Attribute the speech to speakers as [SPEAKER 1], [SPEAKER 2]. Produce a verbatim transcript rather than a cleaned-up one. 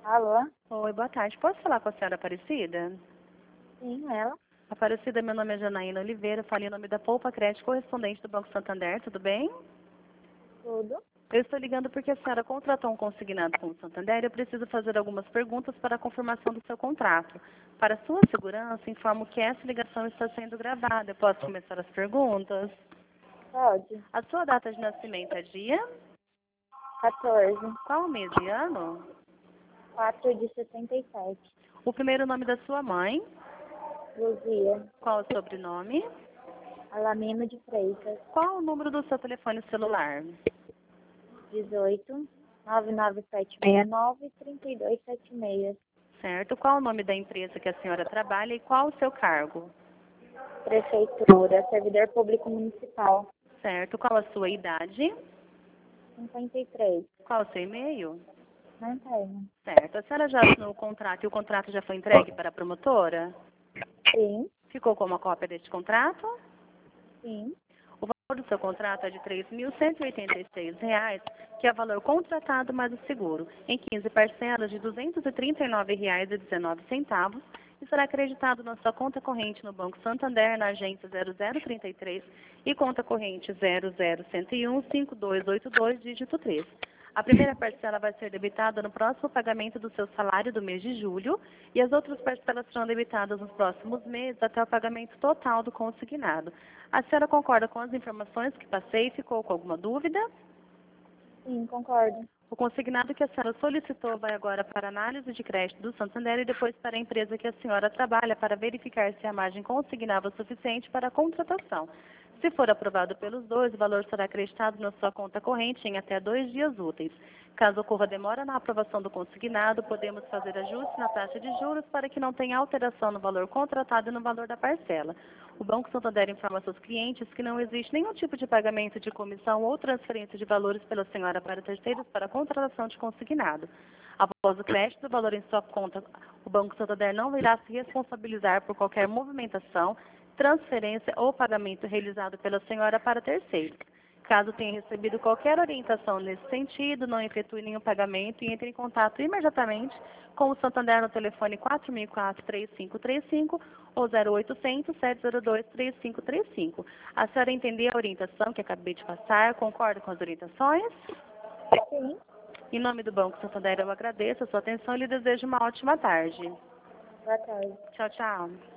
[SPEAKER 1] Alô?
[SPEAKER 2] Oi, boa tarde. Posso falar com a senhora Aparecida?
[SPEAKER 1] Sim, ela.
[SPEAKER 2] Aparecida, meu nome é Janaína Oliveira, falei em nome da Poupa Crédito, correspondente do Banco Santander, tudo bem?
[SPEAKER 1] Tudo.
[SPEAKER 2] Eu estou ligando porque a senhora contratou um consignado com o Santander e eu preciso fazer algumas perguntas para a confirmação do seu contrato. Para sua segurança, informo que essa ligação está sendo gravada. Eu posso começar as perguntas?
[SPEAKER 1] Pode.
[SPEAKER 2] A sua data de nascimento é dia?
[SPEAKER 1] quatorze.
[SPEAKER 2] Qual o mês e ano?
[SPEAKER 1] quatro de setenta e sete.
[SPEAKER 2] O primeiro nome da sua mãe?
[SPEAKER 1] Luzia.
[SPEAKER 2] Qual o sobrenome?
[SPEAKER 1] Alamino de Freitas.
[SPEAKER 2] Qual o número do seu telefone celular?
[SPEAKER 1] dezoito. nove nove sete seis nove, três dois sete seis.
[SPEAKER 2] Certo. Qual o nome da empresa que a senhora trabalha e qual o seu cargo?
[SPEAKER 1] Prefeitura. Servidor Público Municipal.
[SPEAKER 2] Certo. Qual a sua idade?
[SPEAKER 1] cinquenta e três.
[SPEAKER 2] Qual o seu e-mail?
[SPEAKER 1] Não tenho.
[SPEAKER 2] Certo. A senhora já assinou o contrato e o contrato já foi entregue para a promotora?
[SPEAKER 1] Sim.
[SPEAKER 2] Ficou com uma cópia deste contrato?
[SPEAKER 1] Sim.
[SPEAKER 2] O valor do seu contrato é de três mil cento e oitenta e seis reais, que é o valor contratado mais o seguro, em quinze parcelas de duzentos e trinta e nove reais e dezenove centavos, e será acreditado na sua conta corrente no Banco Santander, na agência zero zero trinta e três e conta corrente zero zero cento e um, cinco dois oito dois, dígito três. A primeira parcela vai ser debitada no próximo pagamento do seu salário do mês de julho e as outras parcelas serão debitadas nos próximos meses até o pagamento total do consignado. A senhora concorda com as informações que passei? Ficou com alguma dúvida?
[SPEAKER 1] Sim, concordo.
[SPEAKER 2] O consignado que a senhora solicitou vai agora para a análise de crédito do Santander e depois para a empresa que a senhora trabalha para verificar se a margem consignável é suficiente para a contratação. Se for aprovado pelos dois, o valor será acreditado na sua conta corrente em até dois dias úteis. Caso ocorra demora na aprovação do consignado, podemos fazer ajustes na taxa de juros para que não tenha alteração no valor contratado e no valor da parcela. O Banco Santander informa seus clientes que não existe nenhum tipo de pagamento de comissão ou transferência de valores pela senhora para terceiros para a contratação de consignado. Após o crédito do valor em sua conta, o Banco Santander não irá se responsabilizar por qualquer movimentação, transferência ou pagamento realizado pela senhora para terceiros. Caso tenha recebido qualquer orientação nesse sentido, não efetue nenhum pagamento e entre em contato imediatamente com o Santander no telefone quatro mil e quatro, três cinco três cinco ou zero oitocentos, sete zero dois, três cinco três cinco. A senhora entendeu a orientação que acabei de passar? Concorda com as orientações?
[SPEAKER 1] Sim.
[SPEAKER 2] Em nome do Banco Santander, eu agradeço a sua atenção e lhe desejo uma ótima tarde.
[SPEAKER 1] Boa tarde.
[SPEAKER 2] Tchau, tchau.